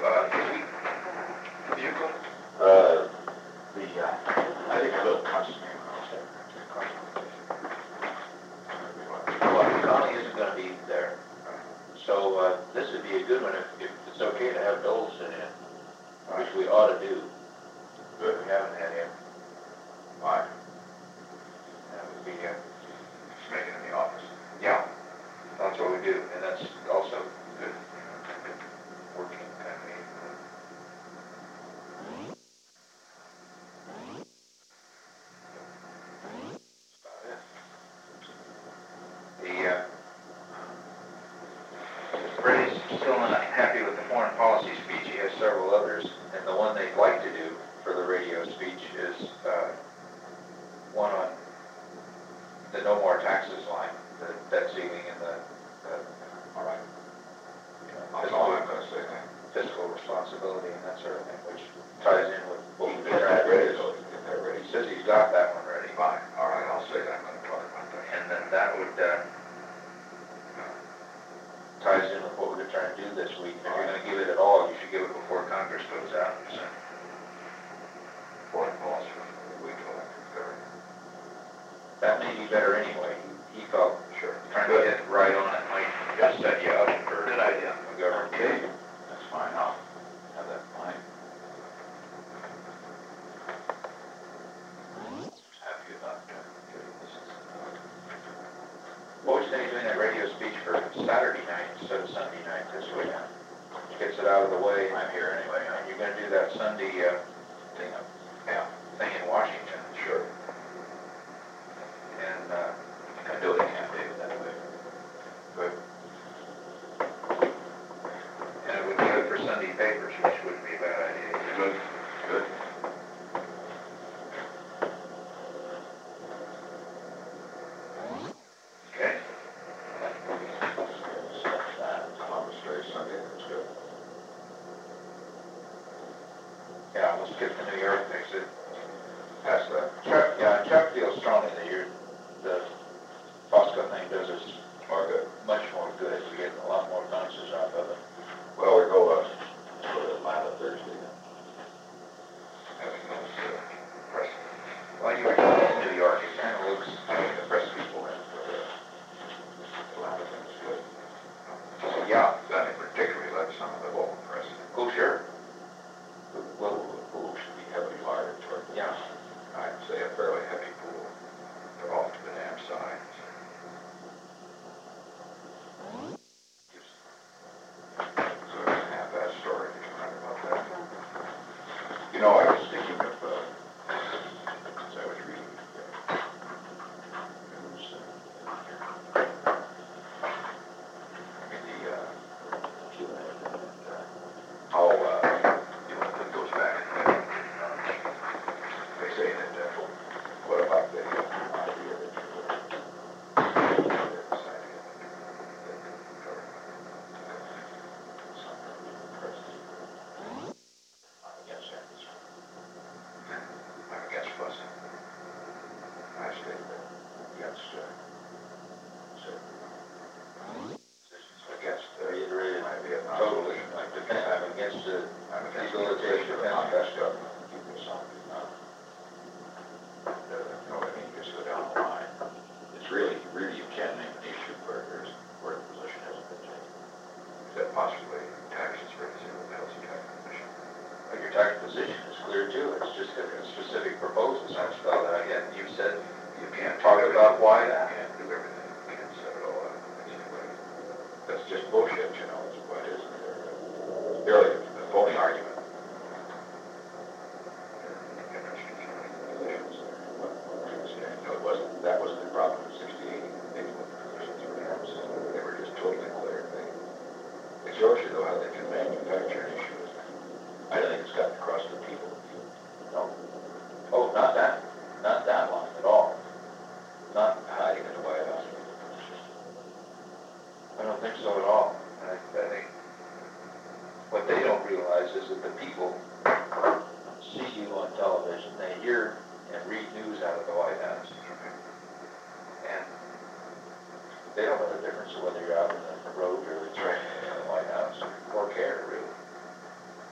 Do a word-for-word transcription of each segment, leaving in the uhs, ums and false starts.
uh, vehicle? Uh, the, uh, I think a little constant. Well, Connie isn't gonna be there, so, uh, this would be a good one if, if it's okay to have Dole sit in, which we ought to do. Good. We haven't had him. Fine. That would be, uh, Just make it in the office. yeah, that's what we do, and that's also good, good working kind of meeting. The, uh, Brady's still not happy with the foreign policy speech. He has several others, and the one they'd like to do for the radio speech is, uh, one on the no more taxes line, the debt ceiling and the, the All right. That's fiscal, all I'm gonna say then. fiscal responsibility and that sort of thing, which ties in with what We'll we've get been that trying to ready, do. so we can get that ready. He says he's got that one ready. Fine, all right, I'll say that, I'm gonna talk about that. And then that would, uh, ties in with what we're trying to do this week. If you're gonna give it at all, you should give it before Congress goes out, so. Foreign policy, we can elect third. That may be better anyway. He he felt Sure. trying to get right on it might just set you up for Good idea. a government. Okay, that's fine, I'll have that in mind. Happy about uh, getting this. What was they doing that radio speech for Saturday night instead of Sunday night this week? Gets it out of the way. I'm here anyway, And you're gonna do that Sunday, uh, thing up. Yeah, thing in Washington. sure. And, uh, I do it in Camp David that way. good. And it would be good for Sunday papers, which wouldn't be a bad idea. Good, good. Okay? Columbus Day Sunday, that's good. Yeah, we'll skip the New York things. It- Pass that. Chuck, yeah, Chuck feels strongly that you're, the Fosco thing does us More good. much more good. We get a lot more bounces off of it. Well, we go, uh, go to Atlanta Thursday then. Having those, uh, press, Well, you were in New York, it kind of looks, I mean, the press people in, but, uh, Atlanta thing's good. yeah, I particularly like some of the local press. oh, sure. The little pool should be heavily wired toward, Yeah. I'd say a fairly heavy pool. They're off to the dam side. So it's a half-ass story, you can write about that. You know, I was thinking of, uh, as I was reading, uh, news, uh, I mean, the, uh, Q and A, and, uh, how, uh, you know, it goes back and, uh, they say that, uh, what about the, uh, idea that you, uh, they're deciding that, that the government, uh, some of the president, I'm against that, this one. I'm against fussing. I state that against, uh, certain positions, against, uh, Reiterated, my Vietnam. totally, like, defend- I'm against the I'm against the rehabilitation position of of the Vietnam. best government, keep this on Vietnam. And, uh, you know, I mean, you just go down the line. It's really, really, you can't name an issue where there's, where the position hasn't been taken. Is that possibly taxes raising with the Housing Tax Commission? But your tax position is clear too, it's just that the specific proposals aren't spelled out yet, and you said, You can't talk do about everything. why You that. can't do everything, you can't set it all up, anyway. That's just bullshit, you know, it's what it is. Barely the phony argument. No, it wasn't, that wasn't the problem in sixty-eight, maybe when the positions were announced, they were just totally clear. They, it shows you though how they can manufacture an issue. I don't think it's gotten across to people. no. Oh, not that, not that one at all. Not, Hiding in the White House. I don't think so at all. I, I think what they don't realize is that the people see you on television, they hear and read news out of the White House. And they don't know the difference of whether you're out in the road or it's right in the White House, or care, really.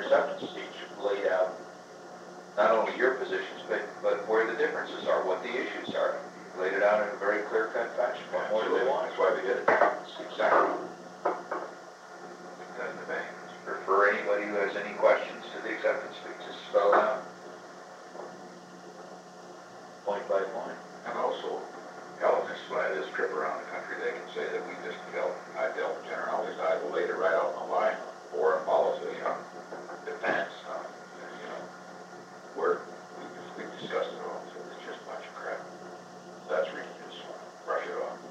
acceptance speech laid out not only your positions, but, but where the differences are, what the issues are. You laid it out in a very clear-cut fashion. What more do they want? That's why we did it. That's exactly. That's the bank. For, for anybody who has any questions to the acceptance speech, just spell it out. Point by point. And also, hell, this, when I this trip around the country, they can say that we just dealt, I dealt with generalities, I laid it right out on the line, foreign policy, you know, defense, uh, you know, we're, we, we've discussed it all, so it's just a bunch of crap. That's really just brush it off.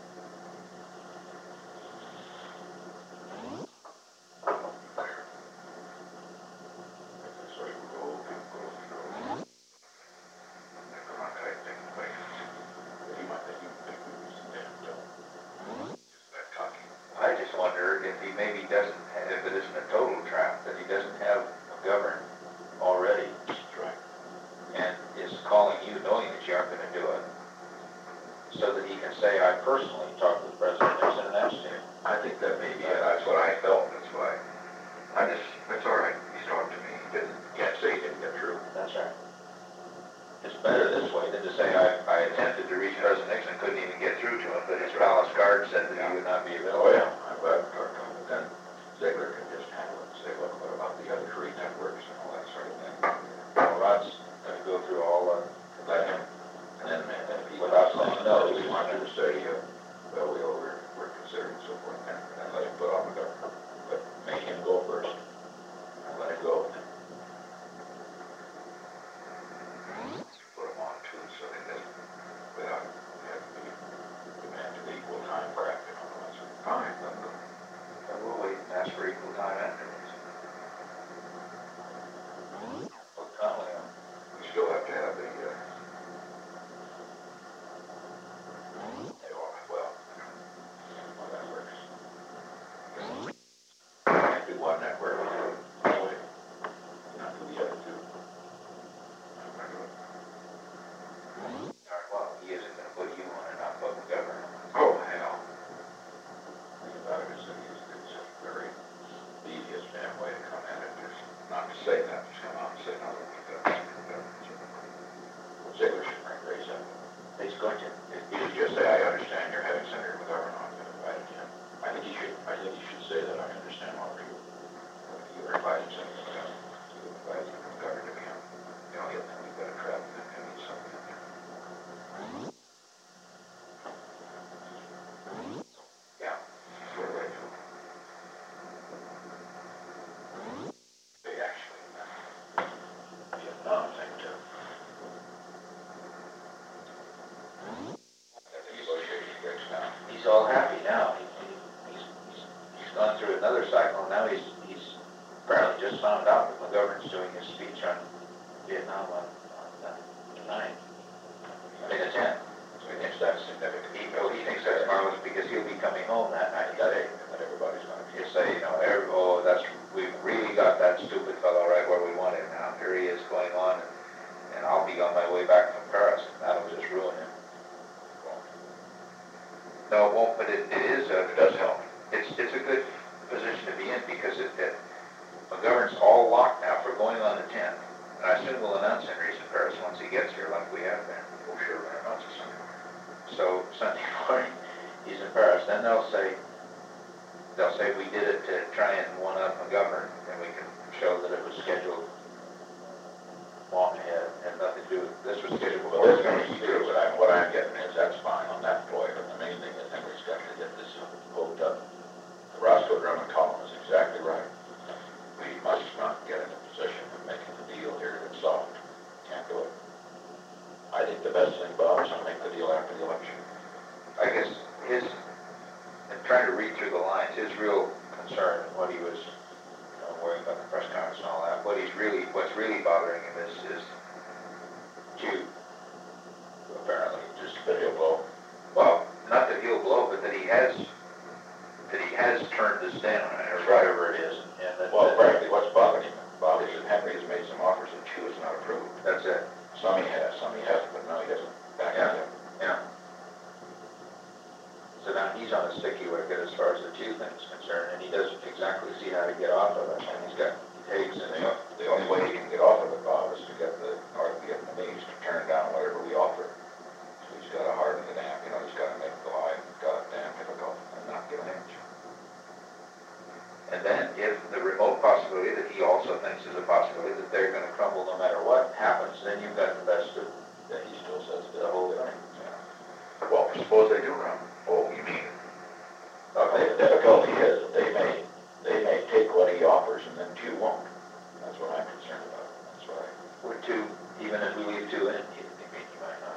So you go, go, go. That Cronkite thing, like, he might think you think we was damn dumb. Just that cocky. I just wonder if he maybe doesn't, have- if it isn't a total trap, that he doesn't have McGovern already That's right. and is calling you knowing that you aren't gonna do it, so that he can say, I personally talked with President Nixon and asked him. I think that may be it. That's what I felt. That's why. I just, that's all right. He's talking to me. He didn't, can't say he didn't get through. That's right. It's better this way than to say, I, I attempted to reach President Nixon, couldn't even get through to him, but his palace guard said that he would not be available. Oh, yeah. I'm glad we talked to him. But then Ziegler can just handle it and say, look, what about the other three networks and all that sort of thing. Well, Rod's gonna go through all, uh, Let him, and then, and then if he Without saying no, we want you to say, uh, well, we over, we're considering so forth, and then let him put on the government. But make him go first. And let him go. Put him on too, so that they, without having to demand an equal time crap, you know, that's fine, let him go. and we'll wait and ask for equal time afterwards. Well, Conley, uh, We still have to have the, uh, they all, well, well, that works. Can't do one network, no way. Not do the other two. I'm not doing it. all right, well, he isn't gonna put you on and not put McGovern on. Oh, hell. Think about it, it's, it's, it's a very devious damn way to come at it, just not to say that, just come out and say, no, we got this, we got this. Ziegler should bring Grace up. He's going to. He should just say, I understand you're having Senator McGovern on, but invited him. I think he should, I think he should say that, I understand all of you. You are inviting Senator McGovern, you invited McGovern to be on. You know, he'll think we've got a trap, and then he's something in there. Yeah, that's what I do. They actually, uh, Vietnam thing too. Got the negotiating breaks now. He's all happy now. He, he, he's, he's, he's gone through another cycle. Now he's, he's apparently just found out that McGovern's doing his speech on Vietnam on, on uh, the ninth. I mean, the tenth. So he thinks that's significant. He, oh, he thinks that's marvelous because he'll be coming home that night. That day, that everybody's gonna be. He'll say, you know, every, oh, that's, we've really got that stupid fellow right where we want him now. Here he is going on, and, and I'll be on my way back from Paris. That'll just ruin him. No, it won't, but it, it is, uh, it does help. It's, it's a good position to be in because it, it, McGovern's all locked now for going on the tenth. And I assume we'll announce Henry's in Paris once he gets here like we have been. Oh, sure, we're gonna announce it Sunday. So Sunday morning, he's in Paris. Then they'll say, they'll say we did it to try and one-up McGovern, and we can show that it was scheduled long ahead, had nothing to do with, this was scheduled Well, before. that's gonna be true, but I, what I'm getting is that's fine on that point, but the main thing is Henry's got to get this hooked up. The Roscoe Drummond column is exactly right. We must not get in a position of making the deal here that's soft. Can't do it. I think the best thing, Bob, is to make the deal after the election. I guess his, and trying to read through the lines, his real concern and what he was, you know, worrying about the press conference and all that, what he's really, what's really bothering him is, is Jude, apparently, just That he'll blow. well, not that he'll blow, but that he has, that he has turned this down, or whatever it is, and that. Well, that- frankly, what's bothering him, Bob, is that Henry has made some offers that Chew has not approved. That's it, Some he has, some he hasn't, but no, he doesn't back Yeah. out. yeah. So now he's on a sticky wicket as far as the two things concerned, and he doesn't exactly see how to get off of it, and he's got, he takes, and, only way he can get off of it, Bob, is to get the North Vietnamese to turn down whatever we offer. So he's gotta harden the dam, you know, he's gotta make the line goddamn difficult and not give an inch. And then if the remote possibility that he also thinks is a possibility that they're gonna crumble no matter what happens, then you've got invested That he still says the whole thing. Yeah. Well, suppose they do come. Oh, you mean? Okay, the difficulty is that they may, they may take what he offers and then two won't. That's what I'm concerned about. That's why. With two, even if we leave two in, you you mean you might not.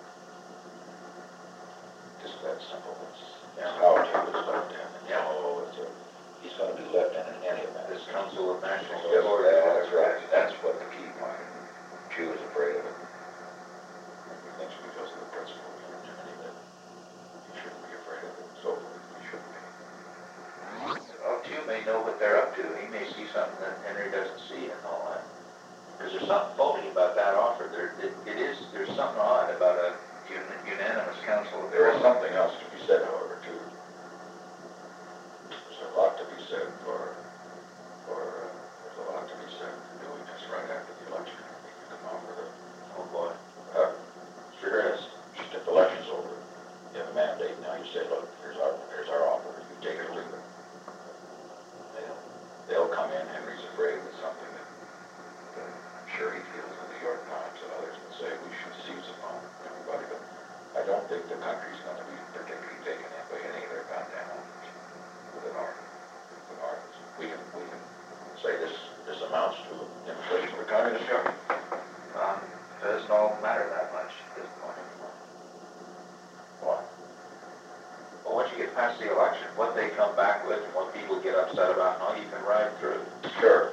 Just that simple. It's, Yeah. it's how two is left in. And Yeah. no, it's a, he's gonna be left in in any event. This Council of National Yes, Authority. that's right. That's what the key point. Chu is afraid of it. And he thinks because of the principle of unanimity that he shouldn't be afraid of it. So he shouldn't be. Well, Chu may know what they're up to. He may see something that Henry doesn't see and all that. Because there's something phony about that offer. There, it, it is, there's something odd about a un- unanimous council. There is something else to be said, however, too. There's a lot to be said for, for, uh, there's a lot to be said for doing this right after the election. You come out with a, Oh, boy. uh, sure is. Just if the election's over, you have a mandate, now you say, look, here's our, here's our offer, you take it or leave it. They'll, they'll come in, Henry's afraid of something that, that I'm sure he feels the New York Times and others would say we should seize upon everybody, but I don't think the country's gonna be particularly taken in by any of their goddamn offers with the North. The North, we can, we can say this, this amounts to an invitation for communist government. Um, it doesn't all matter that much at this point anymore. Why? Well, once you get past the election, what they come back with and what people get upset about, and all you can ride through Sure.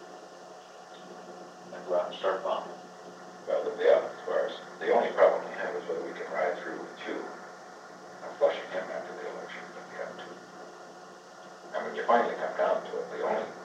and go out and start bombing. Well, the- yeah, as far as, the only problem we have is whether we can ride through with two. I'm flushing him after the election, but we have to. And when you finally come down to it, the only